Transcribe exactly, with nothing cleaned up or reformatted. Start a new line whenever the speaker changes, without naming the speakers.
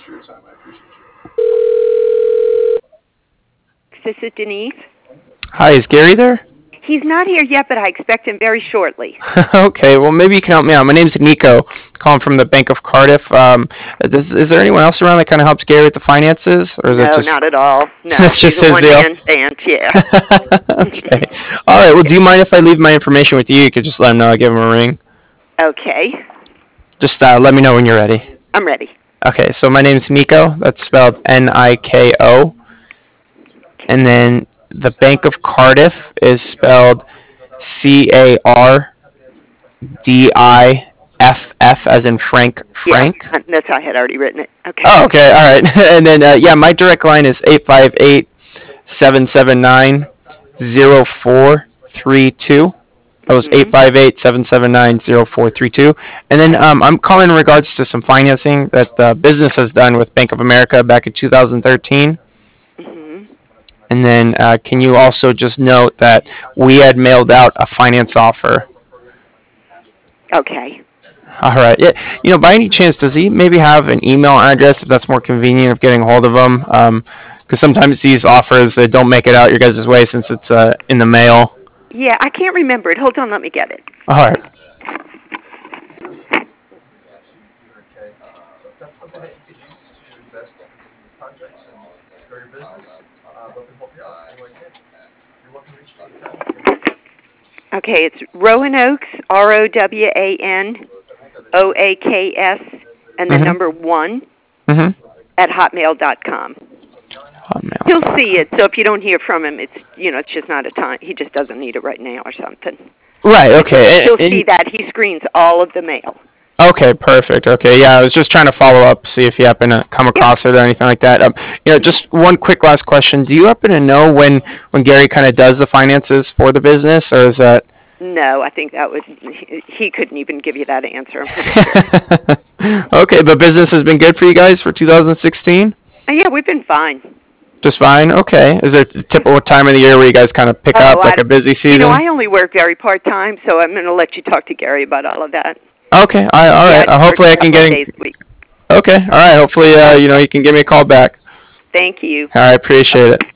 much for your time. I appreciate you.
This is Denise.
Hi, is Gary there?
He's not here yet, but I expect him very shortly.
Okay, well, maybe you can help me out. My name's Nico, calling from the Bank of Cardiff. Um, does, is there anyone else around that kind of helps Gary with the finances? Or is
no,
it just,
not at all. No,
that's just
he's a
his deal?
one-man band, yeah.
Okay. All right, well, do you mind if I leave my information with you? You could just let him know I give him a ring.
Okay,
Just uh, let me know when you're ready.
I'm ready.
Okay, so my name's Nico. That's spelled N I K O. And then the Bank of Cardiff is spelled C A R D I F F as in Frank Frank.
Yeah, that's how I had already written it. Okay.
Oh, okay, all right. And then, uh, yeah, my direct line is eight five eight, seven seven nine, zero four three two. That was
Mhm.
eight five eight, seven seven nine, zero four three two. And then um, I'm calling in regards to some financing that the business has done with Bank of America back in two thousand thirteen.
Mhm.
And then uh, can you also just note that we had mailed out a finance offer.
Okay.
All right. Yeah, you know, by any chance, does he maybe have an email address if that's more convenient of getting a hold of him? Because sometimes these offers they don't make it out your guys' way since it's uh, in the mail.
Yeah, I can't remember it. Hold on, let me get it.
All right.
That's something that you could use to invest in projects and grow your business. Uh, love to help you out any way I can. You're welcome to reach me anytime.
Okay, it's Roanoaks, R O W A N O A K S, and the
Mhm.
number one
Mhm.
at hotmail dot com.
Hotmail.
He'll see it, so if you don't hear from him, it's, you know, it's just not a time. He just doesn't need it right now or something.
Right. Okay.
He'll
And-
see that. He screens all of the mail.
Okay, perfect. Okay, yeah, I was just trying to follow up, see if you happen to come across it or anything like that. Um, you know, just one quick last question: do you happen to know when when Gary kind of does the finances for the business, or is that?
No, I think that would, he, he couldn't even give you that answer. I'm pretty sure.
Okay, but business has been good for you guys for two thousand sixteen.
Uh, yeah, we've been fine.
Just fine. Okay. Is there a typical time of the year where you guys kind of pick
Oh,
up
I
like a busy season?
You know, I only work very part-time, so I'm going to let you talk to Gary about all of that.
Okay. All right. All
Yeah,
right.
I
Uh,
just
hopefully, I
work a
can
couple
get.
of days a week.
Okay. All right. Hopefully, uh, you know, you can give me a call back.
Thank you.
All right. Appreciate it.